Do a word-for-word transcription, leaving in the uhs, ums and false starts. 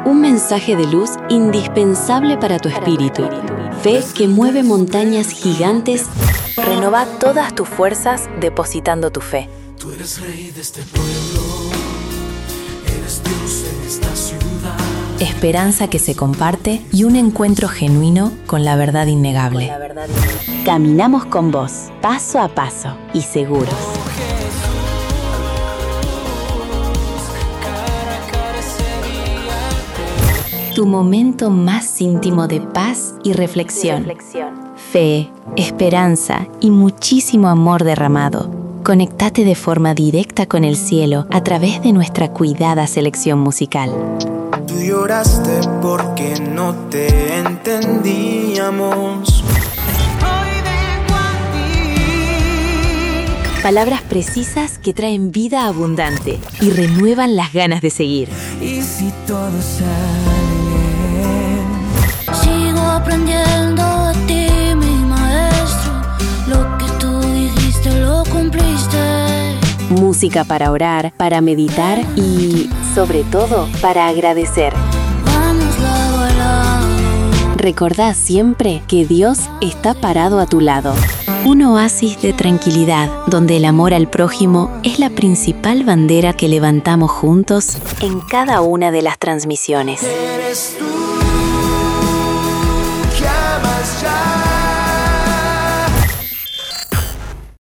Un mensaje de luz indispensable para tu espíritu. Fe que mueve montañas gigantes. Renova todas tus fuerzas depositando tu fe. Tú eres rey de este pueblo, eres Dios en esta ciudad. Esperanza que se comparte y un encuentro genuino con la verdad innegable. La verdad innegable. Caminamos con vos, paso a paso y seguros. Tu momento más íntimo de paz y reflexión. reflexión. Fe, esperanza y muchísimo amor derramado. Conéctate de forma directa con el cielo a través de nuestra cuidada selección musical. Tú lloraste porque no te entendíamos. Palabras precisas que traen vida abundante y renuevan las ganas de seguir. Y si todo sale bien, sigo aprendiendo a ti, mi maestro. Lo que tú dijiste lo cumpliste. Música para orar, para meditar y, sobre todo, para agradecer. Vamos lado a lado. Recordá siempre que Dios está parado a tu lado. Un oasis de tranquilidad, donde el amor al prójimo es la principal bandera que levantamos juntos en cada una de las transmisiones. eres tú.